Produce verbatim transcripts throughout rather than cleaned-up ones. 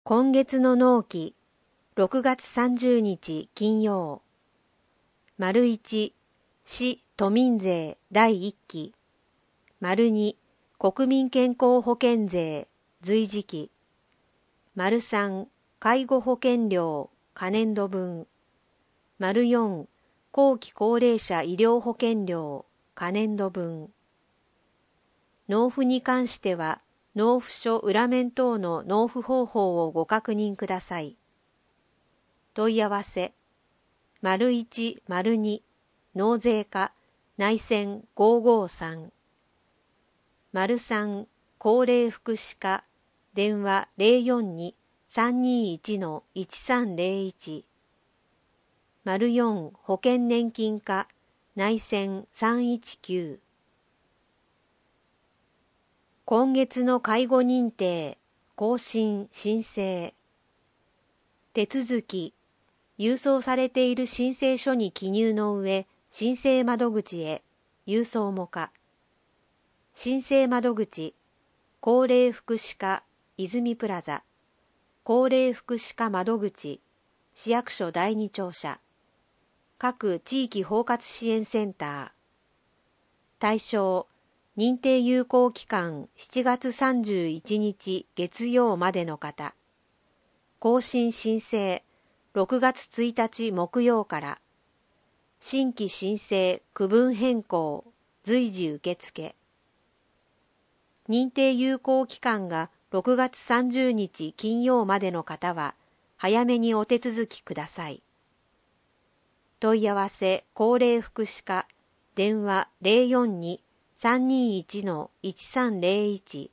今月の納期、ろくがつさんじゅうにち金曜。丸いち、市都民税だいいっき。丸に、国民健康保険税随時期。丸さん、介護保険料可年度分。丸よん、後期高齢者医療保険料可年度分。納付に関しては、納付書裏面等の納付方法をご確認ください。問い合わせ、丸いち、丸に、納税課、内線ごーごーさん。丸さん、高齢福祉課、電話 ゼロよんに さんにいち いちさんゼロいち。丸よん、保険年金課、内線さんいちきゅう。今月の介護認定、更新、申請。手続き、郵送されている申請書に記入の上、申請窓口へ、郵送もか。申請窓口、高齢福祉課、泉プラザ。高齢福祉課窓口、市役所だいに庁舎。各地域包括支援センター。対象、認定有効期間しちがつさんじゅういちにち月曜までの方。更新申請ろくがつついたち木曜から。新規申請区分変更随時受付。認定有効期間がろくがつさんじゅうにち金曜までの方は早めにお手続きください。問い合わせ高齢福祉課電話 ゼロよんに さんにいち いちさんゼロいち。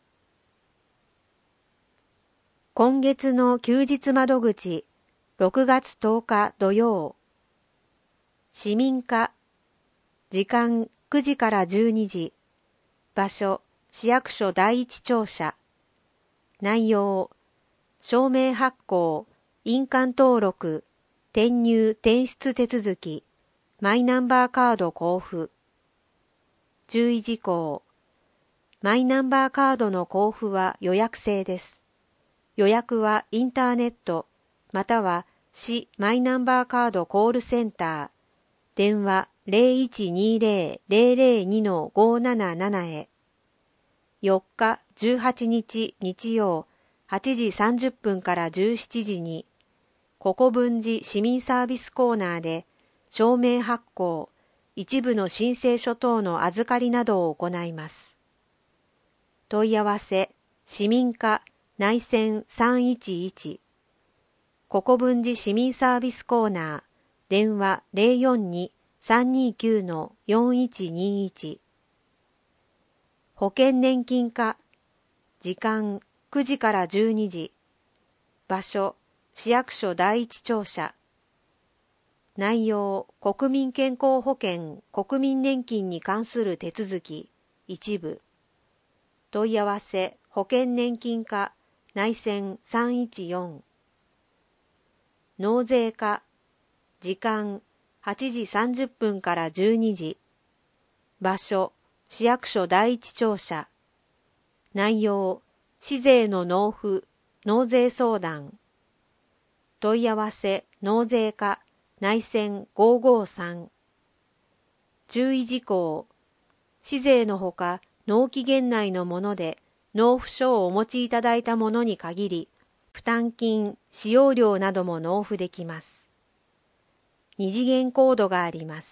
今月の休日窓口ろくがつとおか土曜。市民課時間くじからじゅうにじ。場所市役所だいいち庁舎。内容証明発行印鑑登録転入転出手続きマイナンバーカード交付。注意事項。マイナンバーカードの交付は予約制です。予約はインターネット、または市マイナンバーカードコールセンター、電話 ゼロいちにゼロ ゼロゼロに ごーなななな へ。よっかじゅうはちにち日曜はちじさんじゅっぷんからじゅうしちじに、国分寺市民サービスコーナーで証明発行、一部の申請書等の預かりなどを行います。問い合わせ、市民課内線さんいちいち。国分寺市民サービスコーナー、電話 ゼロよんに さんにきゅう よんいちにいち。保険年金課、時間くじからじゅうにじ。場所、市役所だいいち庁舎。内容、国民健康保険、国民年金に関する手続き、一部。問い合わせ、保険年金課、内線さんいちよん。納税課、時間はちじさんじゅっぷんからじゅうにじ。場所、市役所だいいち庁舎。内容、市税の納付、納税相談。問い合わせ、納税課、内線ごーごーさん。注意事項。市税のほか、納期限内のもので、納付書をお持ちいただいたものに限り、負担金、使用料なども納付できます。二次元コードがあります。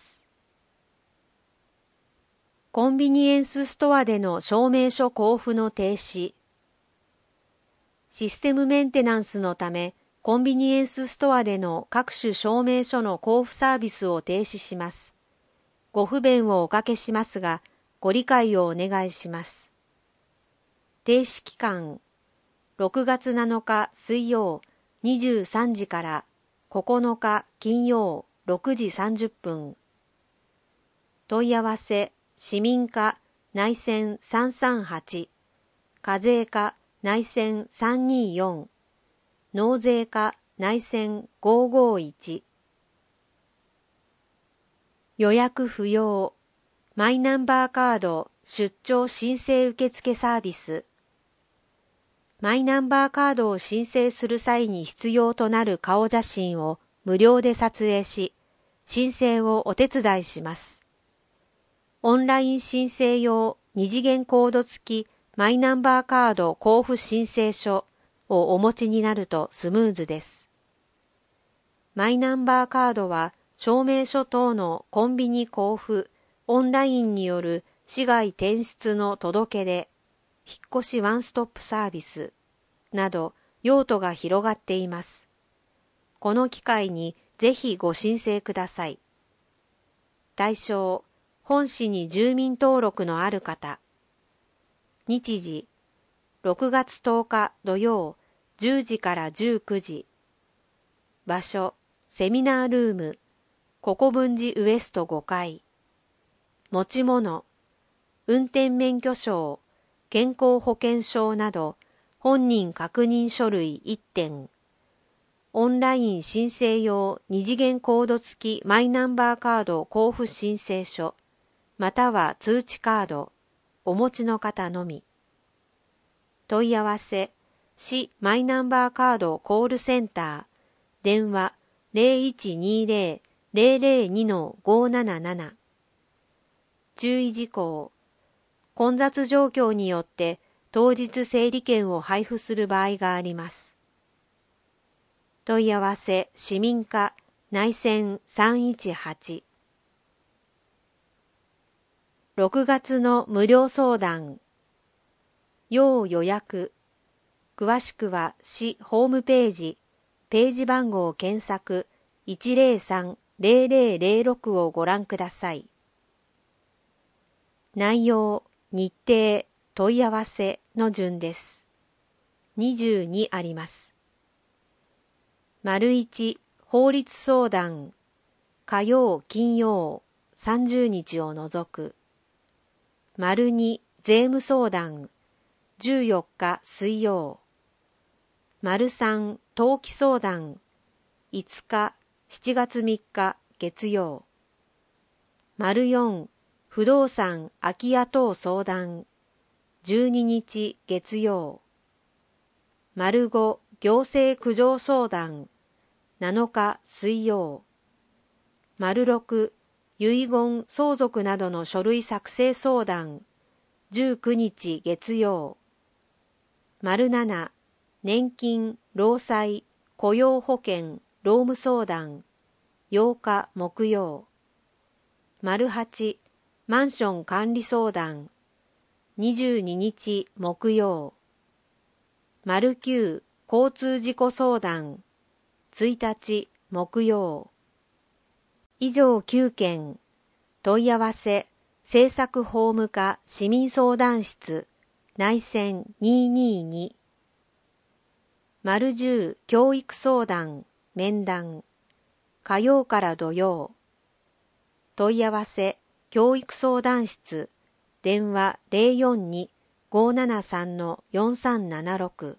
コンビニエンスストアでの証明書交付の停止。システムメンテナンスのため、コンビニエンスストアでの各種証明書の交付サービスを停止します。ご不便をおかけしますが、ご理解をお願いします。停止期間、ろくがつなのか水曜にじゅうさんじからここのか金曜ろくじさんじゅっぷん。問い合わせ、市民課内線さんさんはち、課税課内線さんによん、納税課内線ごーごーいち。予約不要、マイナンバーカード出張申請受付サービス。 マイナンバーカードを申請する際に必要となる顔写真を無料で撮影し、申請をお手伝いします。オンライン申請用二次元コード付きマイナンバーカード交付申請書をお持ちになるとスムーズです。マイナンバーカードは証明書等のコンビニ交付、オンラインによる市外転出の届け出、引っ越しワンストップサービスなど用途が広がっています。この機会にぜひご申請ください。対象、本市に住民登録のある方。日時、ろくがつとおか土曜じゅうじからじゅうくじ。場所、セミナールーム、ココブンジウエストごかい。持ち物、運転免許証、健康保険証など本人確認書類いってん。オンライン申請用二次元コード付きマイナンバーカード交付申請書、または通知カード、お持ちの方のみ。問い合わせ、市マイナンバーカードコールセンター、電話 ゼロいちにゼロ ゼロゼロに ごーなななな。注意事項、混雑状況によって当日整理券を配布する場合があります。問い合わせ市民課内線さんいちはち。ろくがつの無料相談。要予約。詳しくは市ホームページ、ページ番号検索 いちゼロさん ゼロゼロゼロろく をご覧ください。内容、日程、問い合わせの順です。にじゅうにあります。丸いち、法律相談、火曜、金曜、さんじゅうにちを除く。丸に、税務相談、じゅうよっか水曜。丸さん、登記相談、いつか、しちがつみっか月曜。丸よん、不動産空き家等相談、じゅうににち月曜。丸ご、行政苦情相談、なのか水曜。丸ろく、遺言相続などの書類作成相談、じゅうくにち月曜。丸なな、年金、労災、雇用保険、労務相談、ようか木曜。丸はち、マンション管理相談、にじゅうににち木曜。丸きゅう、交通事故相談、ついたち木曜。以上きゅうけん。問い合わせ、政策法務課市民相談室、内線にーにーに。丸じゅう、教育相談、面談、火曜から土曜。問い合わせ、教育相談室、電話 ゼロよんに ごーななさん よんさんななろく。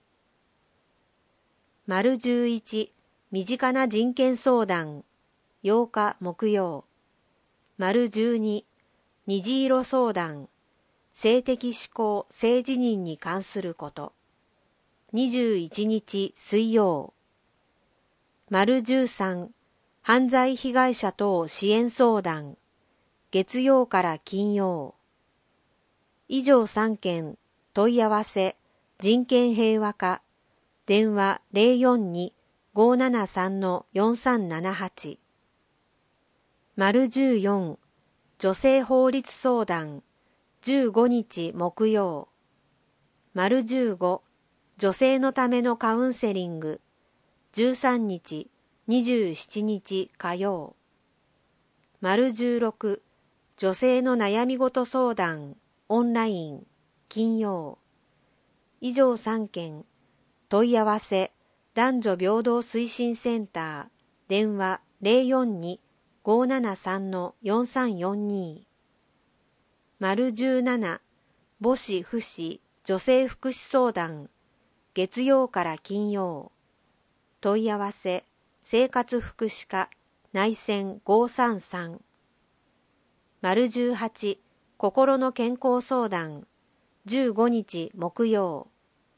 丸じゅういち、身近な人権相談、ようか木曜。丸じゅうに、虹色相談、性的指向性自認に関すること。にじゅういちにち水曜。丸じゅうさん、犯罪被害者等支援相談、月曜から金曜。以上さんけん。問い合わせ、人権平和課、電話 ゼロよんに ごーななさん よんさんななはち。丸じゅうよん、女性法律相談、じゅうごにち木曜。丸じゅうご、女性のためのカウンセリング、じゅうさんにち、にじゅうしちにち火曜。丸じゅうろく、女性の悩み事相談、オンライン、金曜。以上さんけん。問い合わせ、男女平等推進センター、電話 ゼロよんに ごーななさん よんさんよんに。丸じゅうなな、母子父子女性福祉相談、月曜から金曜。問い合わせ、生活福祉課、内線ごーさんさん。丸じゅうはち、心の健康相談、じゅうごにち木曜。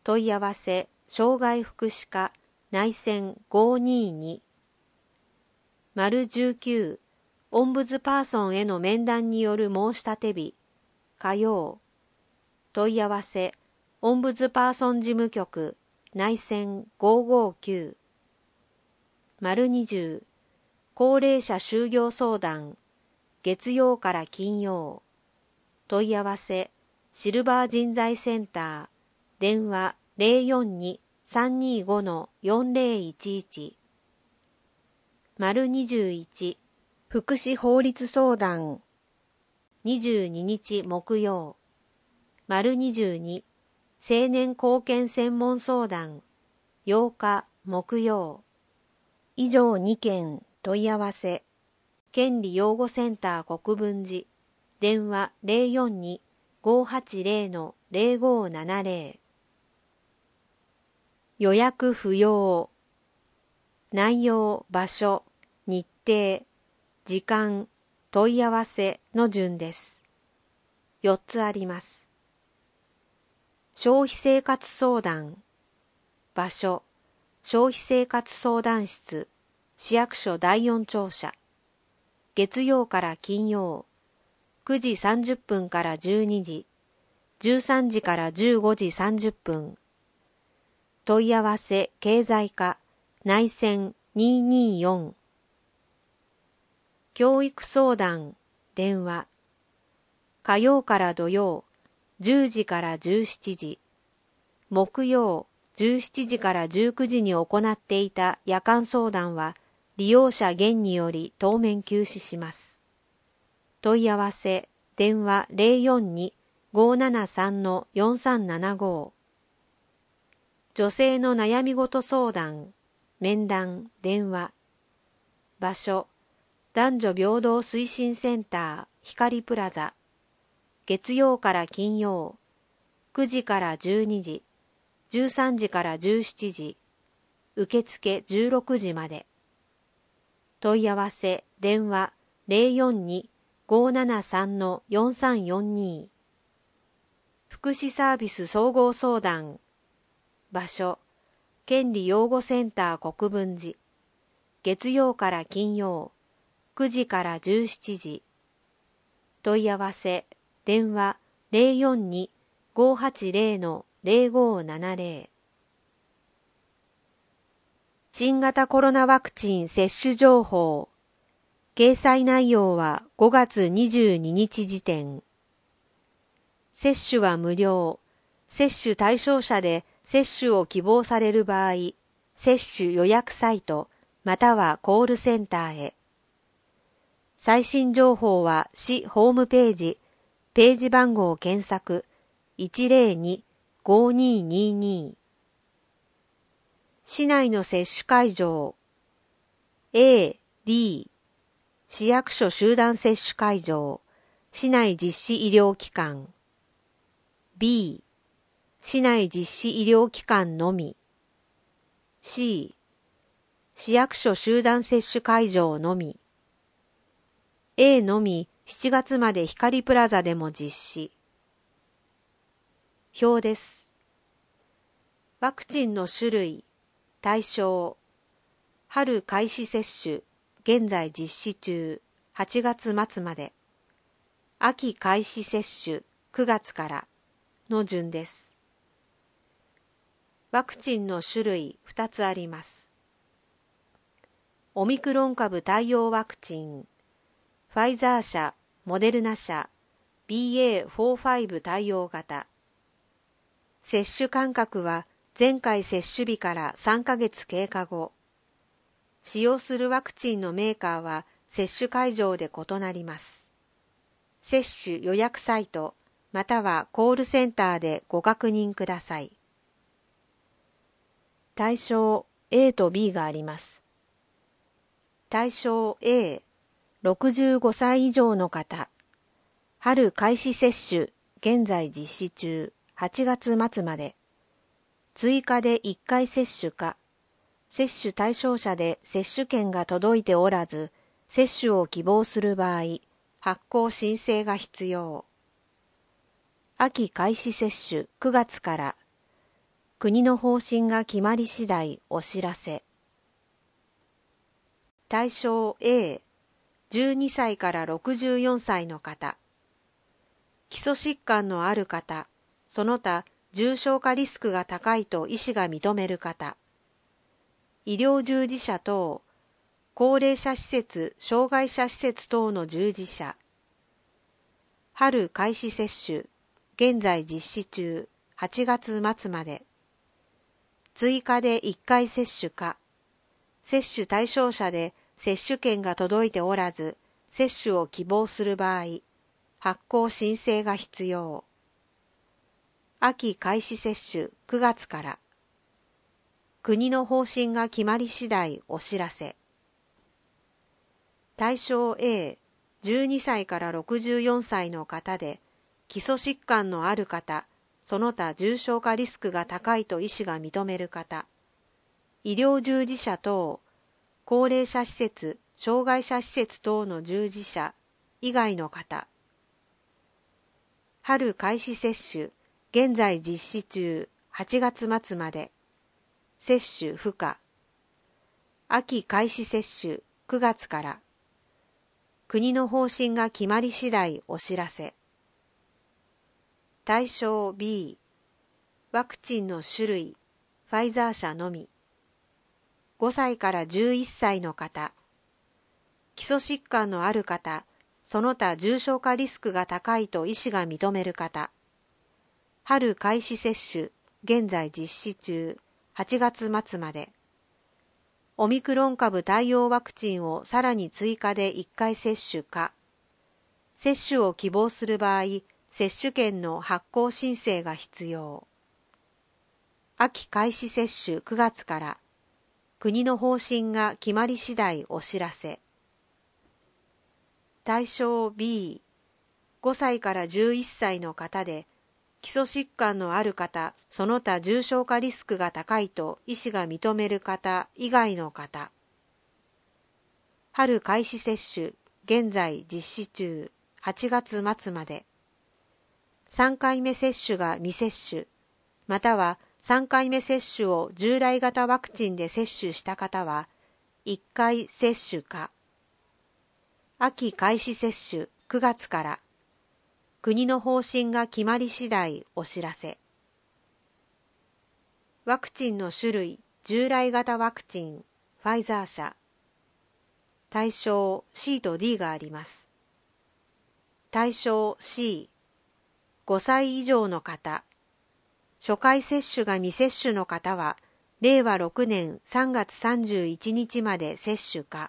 問い合わせ障害福祉課内線ごーにーに。丸じゅうきゅうオンブズパーソンへの面談による申し立て日火曜。問い合わせオンブズパーソン事務局内線ごーごーきゅう。丸にじゅう高齢者就業相談月曜から金曜。問い合わせシルバー人材センター電話 ゼロよんに さんにーご よんゼロいちいち。丸にじゅういち福祉法律相談にじゅうににち木曜。丸にじゅうに青年貢献専門相談ようか木曜。以上にけん問い合わせ権利擁護センター国分寺電話 ゼロよんに ごーはちゼロ ゼロごーななゼロ。予約不要。内容、場所、日程、時間、問い合わせの順です。よっつあります。消費生活相談。場所、消費生活相談室、市役所だいよん庁舎。月曜から金曜、くじさんじゅっぷんからじゅうにじ、じゅうさんじからじゅうごじさんじゅっぷん。問い合わせ経済課内線にーにーよん。教育相談電話火曜から土曜じゅうじからじゅうしちじ、木曜じゅうしちじからじゅうくじに行っていた夜間相談は利用者減により当面休止します。問い合わせ電話 ゼロよんに ごーななさん よんさんななご。女性の悩み事相談面談電話場所男女平等推進センター光プラザ月曜から金曜くじからじゅうにじ、じゅうさんじからじゅうしちじ、受付じゅうろくじまで。問い合わせ電話 ゼロよんに ごーななさん よんさんよんに。福祉サービス総合相談場所権利擁護センター国分寺月曜から金曜くじからじゅうしちじ。問い合わせ電話 ゼロよんに ごーはちゼロ ゼロごーななゼロ。新型コロナワクチン接種情報掲載内容はごがつにじゅうににち時点。接種は無料。接種対象者で接種を希望される場合、接種予約サイトまたはコールセンターへ。最新情報は市ホームページ、ページ番号検索 いちゼロに ごーにーにーに。市内の接種会場 A、D、市役所集団接種会場、市内実施医療機関 B、市内実施医療機関のみ C、市役所集団接種会場のみ A のみしちがつまで光プラザでも実施。表です。ワクチンの種類、対象、春開始接種、現在実施中、はちがつまつまで。秋開始接種、くがつからの順です。ワクチンの種類ふたつあります。オミクロン株対応ワクチン、ファイザー社、モデルナ社、ビーエーよんじゅうご 対応型。接種間隔は前回接種日からさんかげつ経過後。使用するワクチンのメーカーは接種会場で異なります。接種予約サイトまたはコールセンターでご確認ください。対象 A と B があります。対象 A、ろくじゅうごさい以上の方。春開始接種、現在実施中、はちがつまつまで。追加でいっかい接種か、接種対象者で接種券が届いておらず、接種を希望する場合、発行申請が必要。秋開始接種くがつから、 国の方針が決まり次第お知らせ。対象 A、じゅうにさいからろくじゅうよんさいの方。基礎疾患のある方、その他重症化リスクが高いと医師が認める方。医療従事者等、高齢者施設、障害者施設等の従事者。春開始接種、現在実施中、はちがつ末まで。追加でいっかい接種か、接種対象者で接種券が届いておらず、接種を希望する場合、発行申請が必要。秋開始接種くがつから。国の方針が決まり次第お知らせ。対象 A、じゅうにさいからろくじゅうよんさいの方で、基礎疾患のある方、その他重症化リスクが高いと医師が認める方、医療従事者等、高齢者施設、障害者施設等の従事者以外の方、春開始接種、現在実施中、はちがつ末まで、接種不可。秋開始接種、くがつから。国の方針が決まり次第お知らせ。対象 B、ワクチンの種類、ファイザー社のみ。ごさいからじゅういっさいの方、基礎疾患のある方、その他重症化リスクが高いと医師が認める方。春開始接種、現在実施中、はちがつ末まで。オミクロン株対応ワクチンをさらに追加でいっかい接種か、接種を希望する場合、接種券の発行申請が必要。秋開始接種くがつから、国の方針が決まり次第お知らせ。対象 B、ごさいからじゅういっさいの方で、基礎疾患のある方、その他重症化リスクが高いと医師が認める方以外の方。春開始接種、現在実施中、はちがつ末まで。さんかいめ接種が未接種、またはさんかいめ接種を従来型ワクチンで接種した方は、いっかい接種か。秋開始接種くがつから、国の方針が決まり次第お知らせ。ワクチンの種類、従来型ワクチン、ファイザー社。対象 C と D があります。対象 C、ごさい以上の方、初回接種が未接種の方は、れいわろくねんさんがつさんじゅういちにちまで接種か。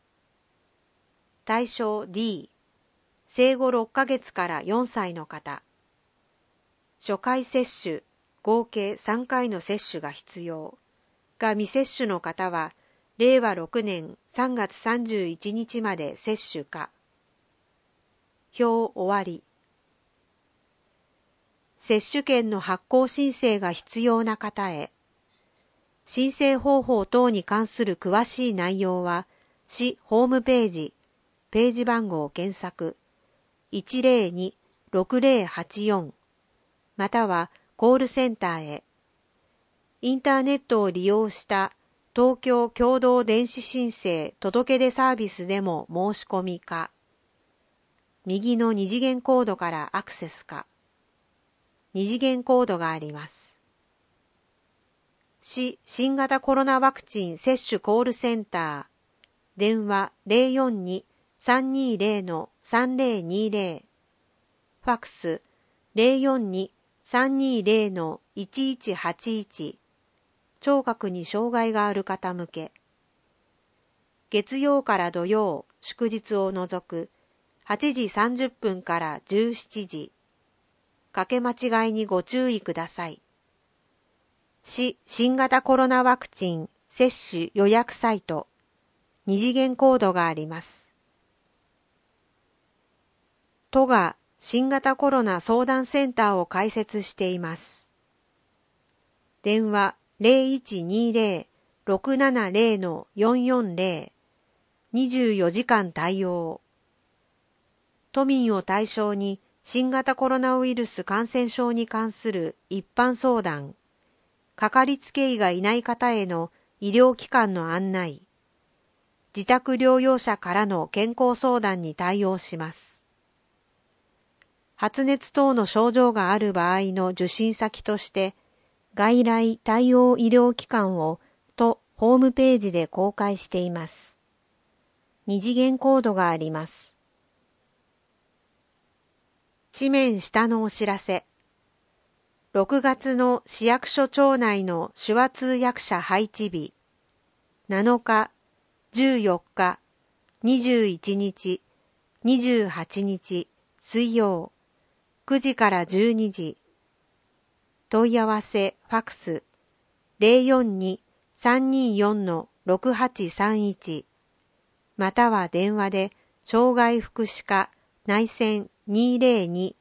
対象 D、生後ろっかげつからよんさいの方、初回接種、合計さんかいの接種が必要が未接種の方は、れいわろくねんさんがつさんじゅういちにちまで接種か。表終わり。接種券の発行申請が必要な方へ。申請方法等に関する詳しい内容は、市ホームページ、ページ番号検索、いちぜろにーろくぜろはちよん、またはコールセンターへ。インターネットを利用した東京共同電子申請届出サービスでも申し込みか、右の二次元コードからアクセスか。二次元コードがあります。市新型コロナワクチン接種コールセンター、電話 ゼロよんにーさんにーぜろ さんぜろにーぜろ、ファックス ゼロよんにーさんにーぜろ いちいちはちいち、聴覚に障害がある方向け。月曜から土曜、祝日を除くはちじさんじゅっぷんからじゅうしちじ。かけ間違いにご注意ください。市新型コロナワクチン接種予約サイト、二次元コードがあります。都が新型コロナ相談センターを開設しています。電話 ゼロいちにーぜろろくななぜろ よんよんぜろ、にじゅうよじかん対応。都民を対象に新型コロナウイルス感染症に関する一般相談、 かかりつけ医がいない方への医療機関の案内、自宅療養者からの健康相談に対応します。発熱等の症状がある場合の受診先として、外来対応医療機関をとホームページで公開しています。二次元コードがあります。紙面下のお知らせ。ろくがつの市役所庁内の手話通訳者配置日、なのか、じゅうよっか、にじゅういちにち、にじゅうはちにち、水曜、くじからじゅうにじ。問い合わせファックス ゼロよんに さんにーよん ろくはちさんいち または電話で障害福祉課内線にーぜろに